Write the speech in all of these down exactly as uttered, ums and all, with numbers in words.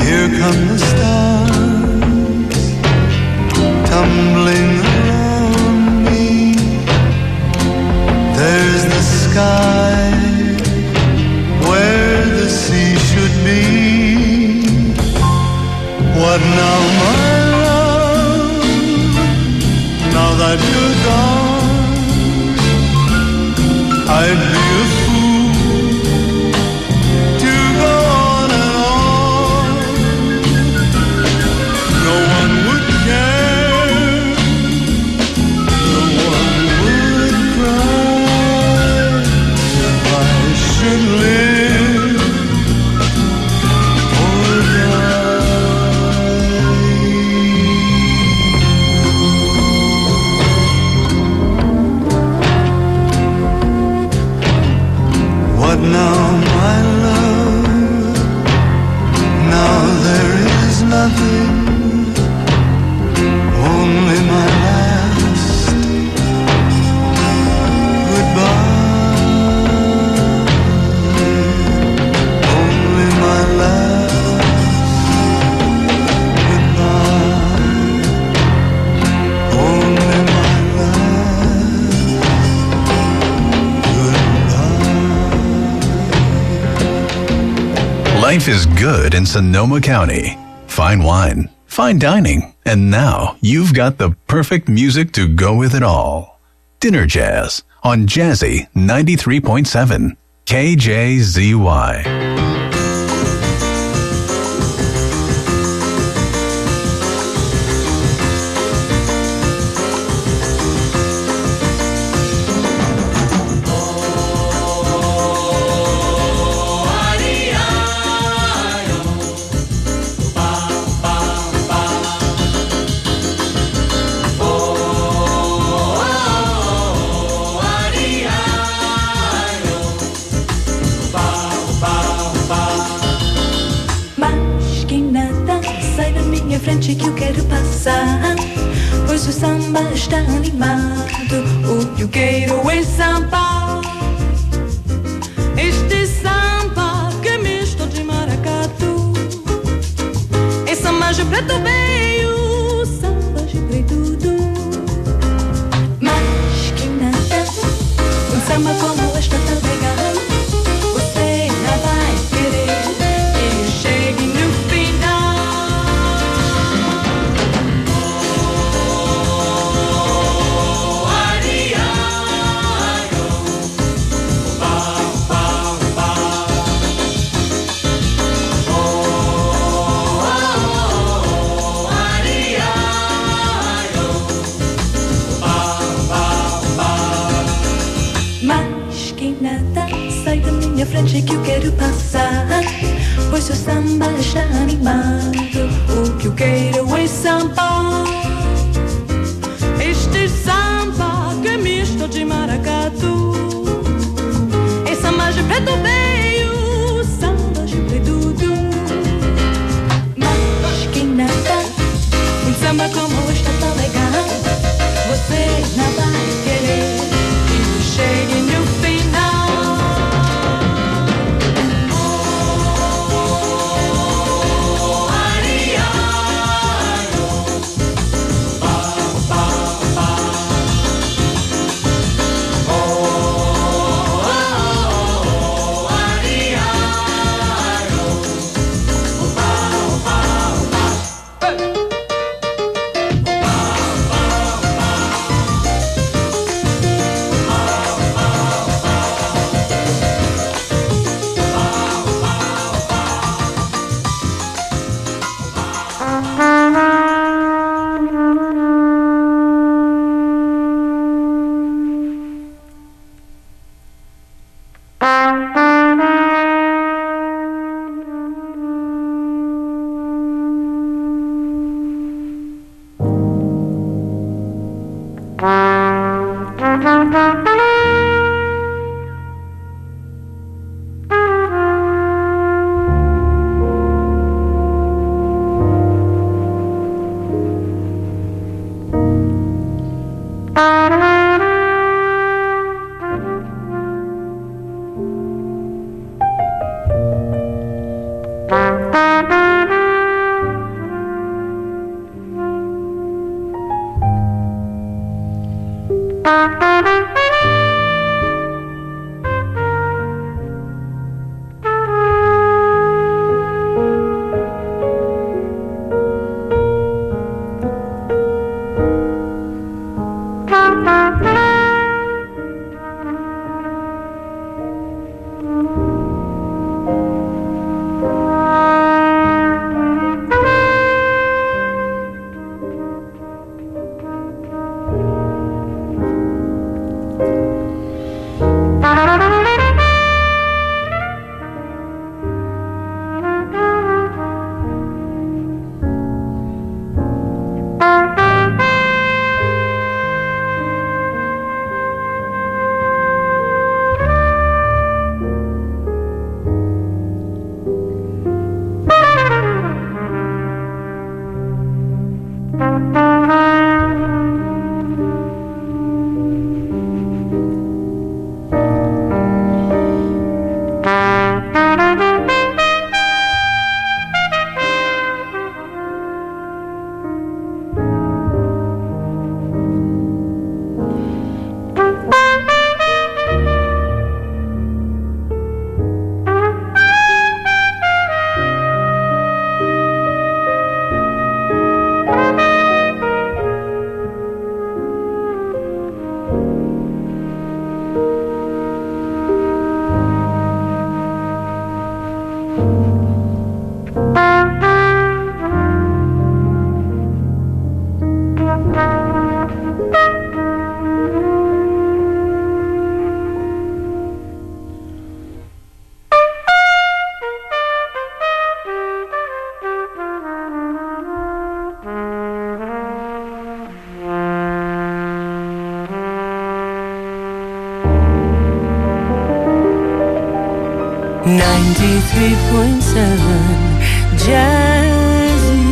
Here come the stars tumbling around me. There's the sky where the sea should be. What now, my love, now that you're gone? I'd be a fool to go on and on. No one would care, no one would cry if I should live or die. What now, my love? Now there is nothing, only my last goodbye. Only my last goodbye. Only my last goodbye. Life is good in Sonoma County. Fine wine, fine dining, and now you've got the perfect music to go with it all. Dinner Jazz on Jazzy ninety-three point seven K J Z Y. Mas que nada, sai da minha frente que eu quero passar, pois o samba está animado. O que eu quero é samba. Este samba que é misto de maracatu. É samba de preto veio, samba de preto tudo. Mas que nada, um samba como este tá legal. Você não vai querer que chegue no final. Oh, ariaio, pau, pau, pau. Oh, ariaio, pau, pau, pau. Mas que nada, sai da minha frente que eu quero passar, pois o samba está animado. O que eu quero é samba. Este samba que é misto de maracatu. É samba de preto veio, samba de preto tudo. Mas que nada, um samba como este tá legal. Você não vai querer que chegue no final. ninety-three point seven Jazzy.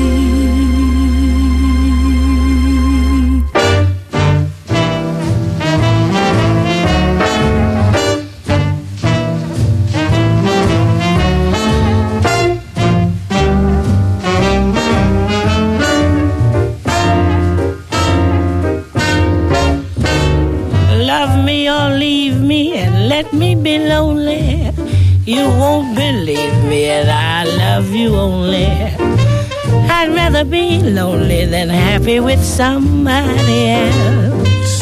Love me or leave me and let me be lonely. You won't believe me and I love you only. I'd rather be lonely than happy with somebody else.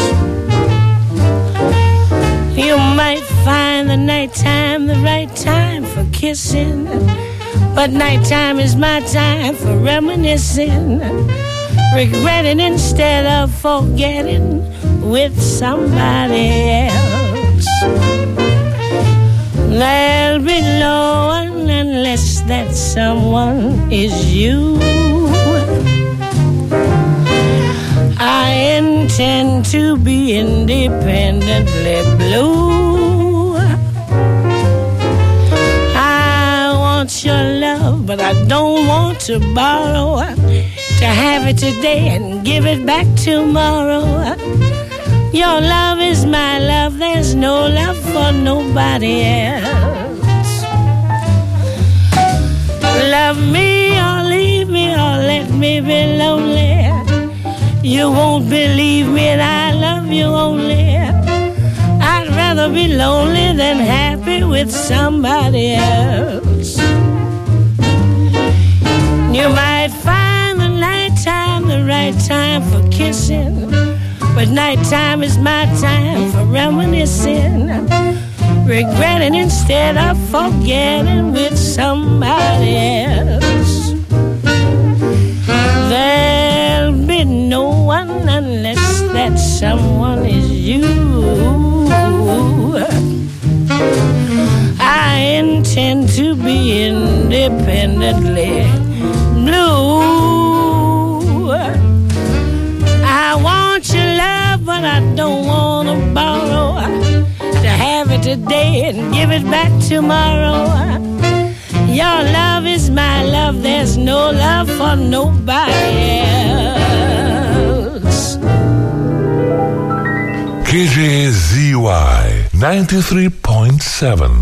You might find the nighttime the right time for kissing, but nighttime is my time for reminiscing, regretting instead of forgetting with somebody else. There'll be no one unless that someone is you. I intend to be independently blue. I want your love, but I don't want to borrow. To have it today and give it back tomorrow. Your love is my love, there's no love for nobody else. Love me or leave me or let me be lonely. You won't believe me and I love you only. I'd rather be lonely than happy with somebody else. You might find the nighttime the right time for kissing, but nighttime is my time for reminiscing, regretting instead of forgetting with somebody else. There'll be no one unless that someone is you. I intend to be independently blue. I want your love, but I don't want to borrow. To have it today and give it back tomorrow. Your love is my love, there's no love for nobody else. K J Z Y ninety-three point seven.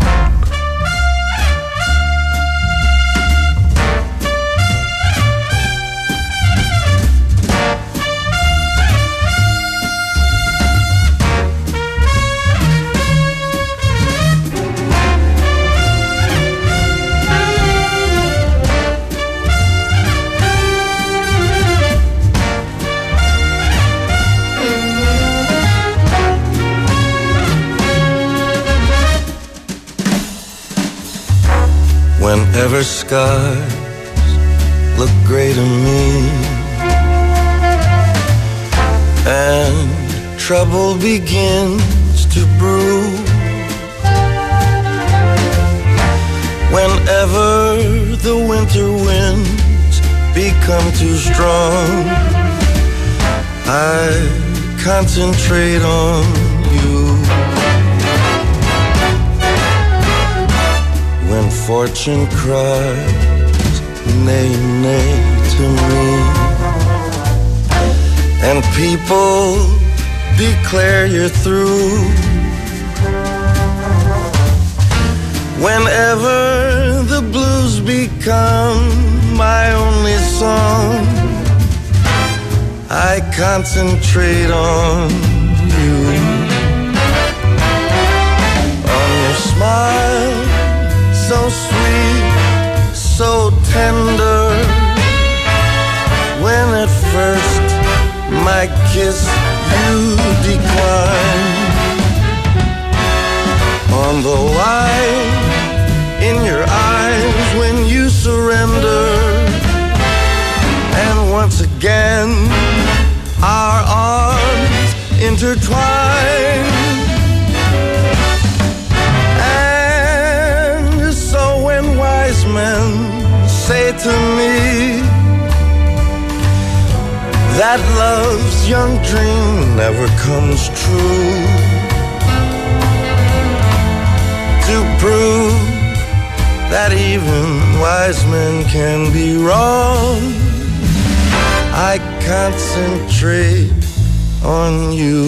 Whenever skies look gray to me and trouble begins to brew, whenever the winter winds become too strong, I concentrate on you. When fortune cries nay, nay to me, and people declare you're through, whenever the blues become my only song, I concentrate on you. On your smile, so sweet, so tender, when at first my kiss you decline. On the light in your eyes when you surrender, and once again our arms intertwine. Men say to me that love's young dream never comes true. To prove that even wise men can be wrong. I concentrate on you.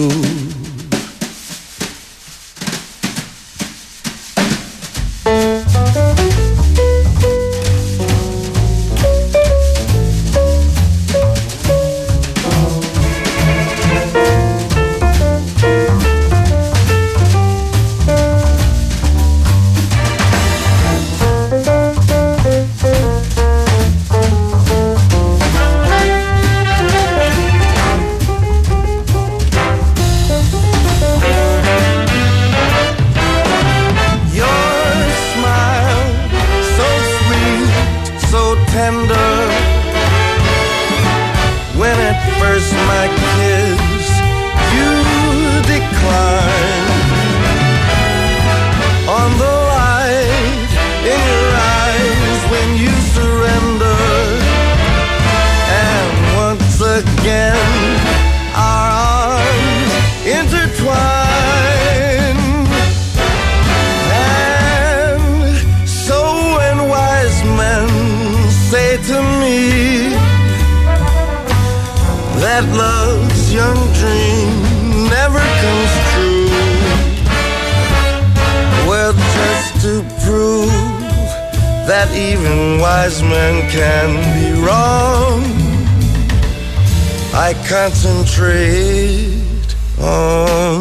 Concentrate on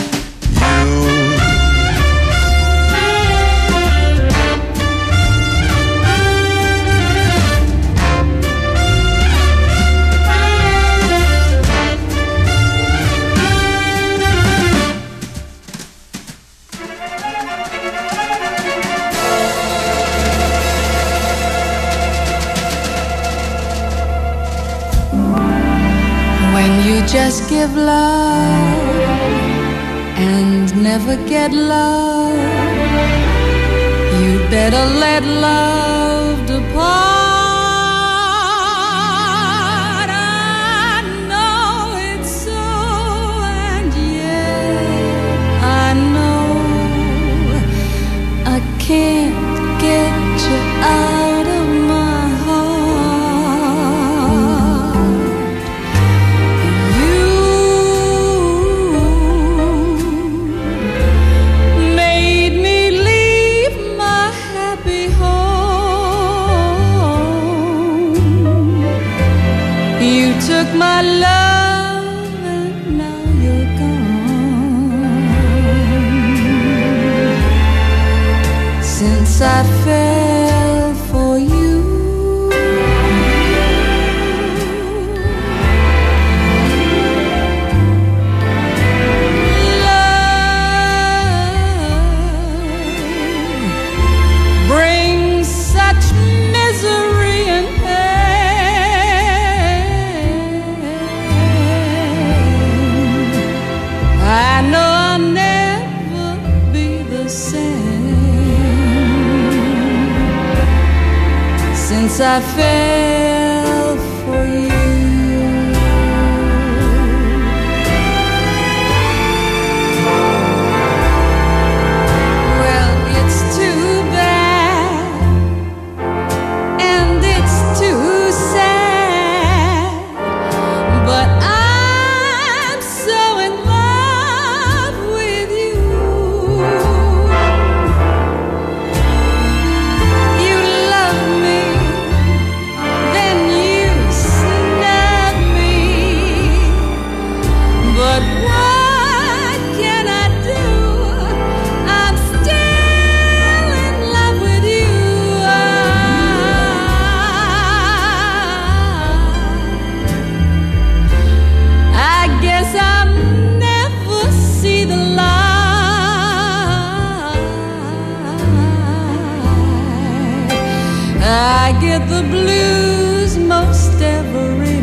just give love and never get love. You'd better let love depart. I know it's so, and yet I know I can't get you out of my heart. Took my love and now you're gone. Since I fell for you, love brings such misery and I know I'll never be the same since I fell for you. Well, it's too bad and it's too sad, but I I get the blues most every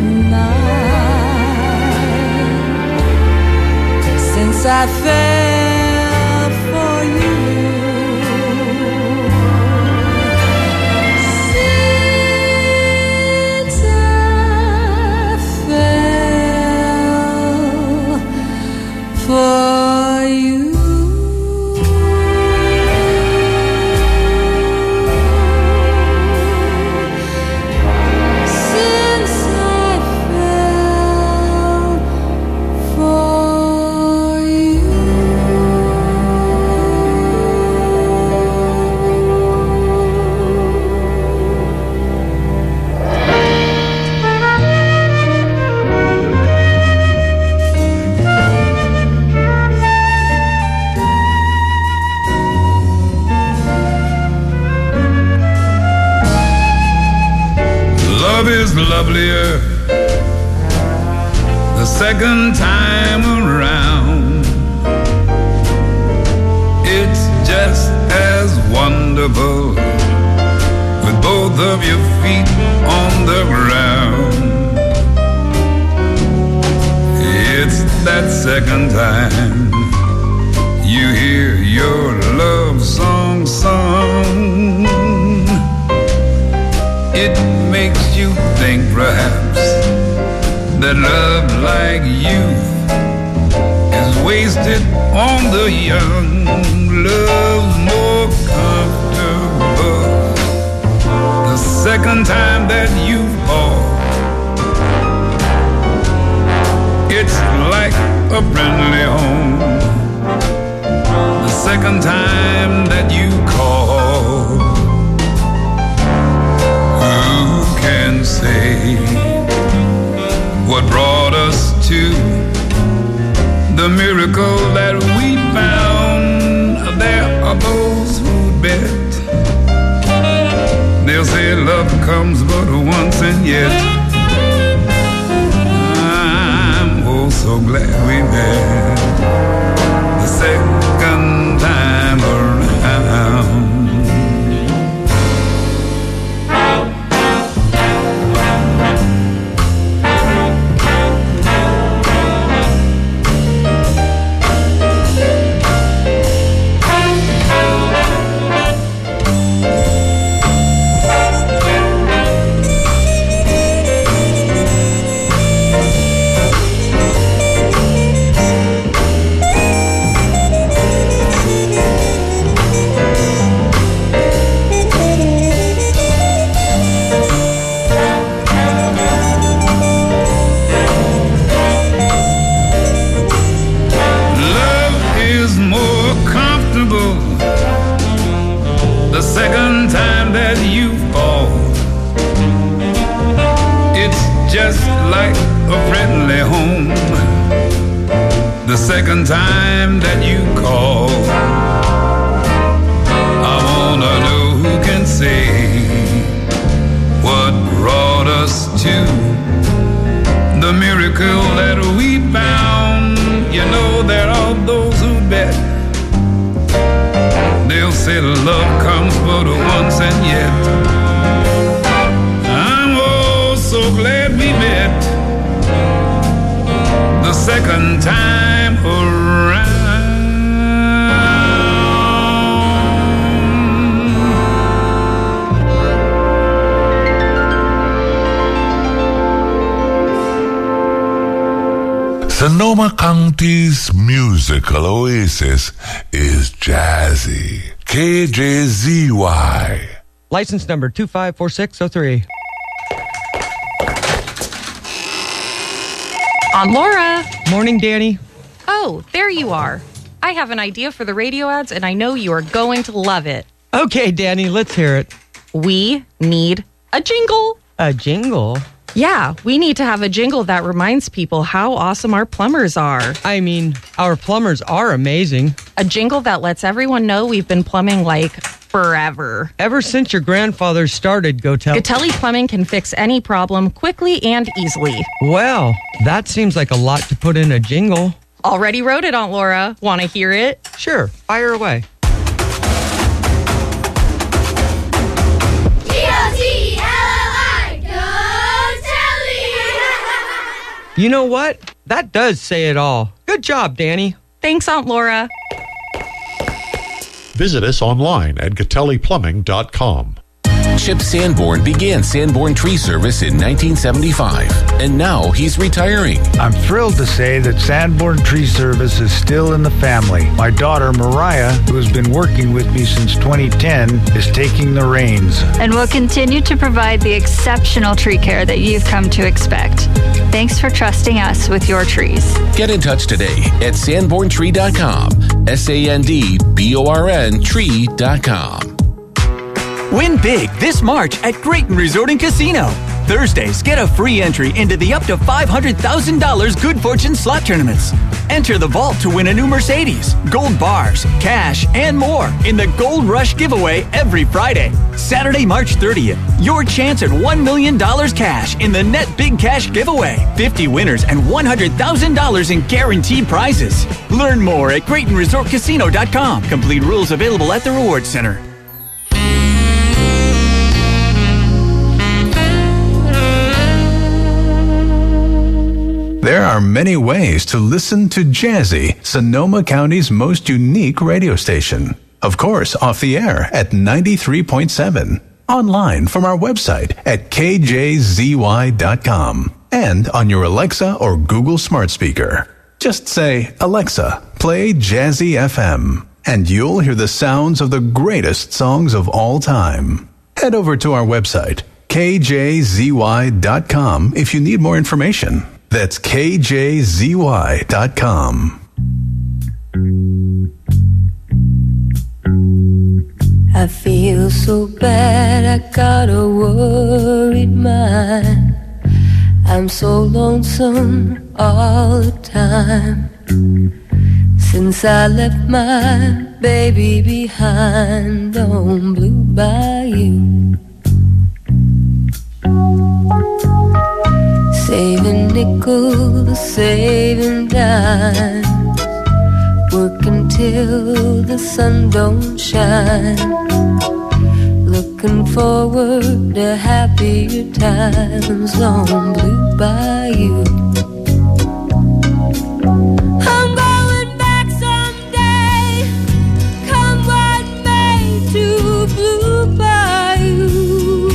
night since I fell for you. Since I fell for you. Love is lovelier the second time around. It's just as wonderful with both of your feet on the ground. It's that second time you hear your love song sung. It makes you think perhaps that love like youth is wasted on the young. Love's more comfortable the second time that you fall. It's like a friendly home the second time that you call. Who can say what brought us to the miracle that we found? There are those who bet. They'll say love comes but once, and yet I'm oh so glad we met the second time around. The second time that you fall, it's just like a friendly home the second time that you call. I wanna know who can say what brought us to the miracle that we found. You know there are those who bet. They'll say love comes but once, and yet I'm oh so glad we met the second time around. Sonoma County's musical oasis is Jazzy. K J Z Y. License number two five four six zero three. Aunt Laura. Morning, Danny. Oh, there you are. I have an idea for the radio ads, and I know you are going to love it. Okay, Danny, let's hear it. We need a jingle. A jingle? Yeah, we need to have a jingle that reminds people how awesome our plumbers are. I mean, our plumbers are amazing. A jingle that lets everyone know we've been plumbing like forever. Ever since your grandfather started, Gotel. Gotelli Plumbing can fix any problem quickly and easily. Well, that seems like a lot to put in a jingle. Already wrote it, Aunt Laura. Want to hear it? Sure, fire away. You know what? That does say it all. Good job, Danny. Thanks, Aunt Laura. Visit us online at Gotelli Plumbing dot com. Chip Sanborn began Sanborn Tree Service in nineteen seventy-five, and now he's retiring. I'm thrilled to say that Sanborn Tree Service is still in the family. My daughter, Mariah, who has been working with me since twenty ten, is taking the reins. And will continue to provide the exceptional tree care that you've come to expect. Thanks for trusting us with your trees. Get in touch today at sanborn tree dot com. S A N D B O R N tree dot com. Win big this March at Grayton Resort and Casino. Thursdays, get a free entry into the up to five hundred thousand dollars Good Fortune slot tournaments. Enter the vault to win a new Mercedes, gold bars, cash, and more in the Gold Rush giveaway every Friday. Saturday, March thirtieth, your chance at one million dollars cash in the Net Big Cash giveaway. fifty winners and one hundred thousand dollars in guaranteed prizes. Learn more at Grayton Resort Casino dot com. Complete rules available at the Rewards Center. There are many ways to listen to Jazzy, Sonoma County's most unique radio station. Of course, off the air at ninety-three point seven. Online from our website at K J Z Y dot com. And on your Alexa or Google smart speaker. Just say, Alexa, play Jazzy F M. And you'll hear the sounds of the greatest songs of all time. Head over to our website, K J Z Y dot com, if you need more information. That's K J Z Y dot com. I feel so bad, I got a worried mind. I'm so lonesome all the time. Since I left my baby behind on Blue Bayou. Saving nickels, saving dimes, working till the sun don't shine, looking forward to happier times on Blue Bayou. I'm going back someday, come what may, to Blue Bayou.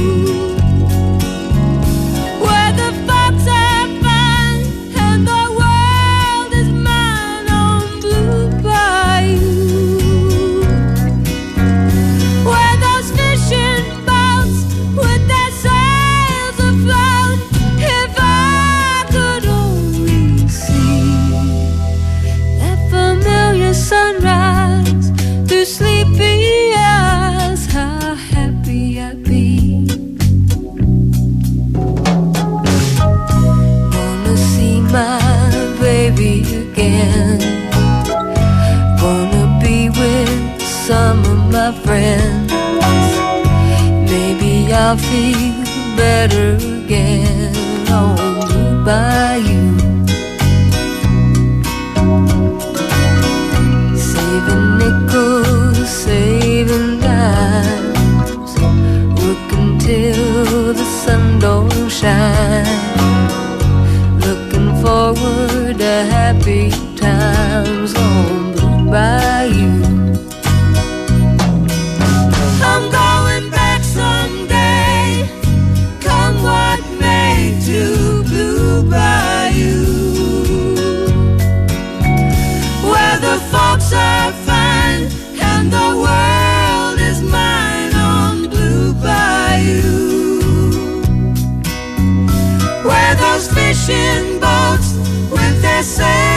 Sunrise through sleepy eyes, how happy I'd be. Wanna see my baby again, wanna be with some of my friends. Maybe I'll feel better again on Blue Bayou. Saving nickels, saving dimes, working till the sun don't shine, looking forward to happy times on Blue Bayou. I'm going back someday, come what may, to Blue Bayou, where the folks are fine and the world is mine on Blue Bayou, where those fishing boats with their sails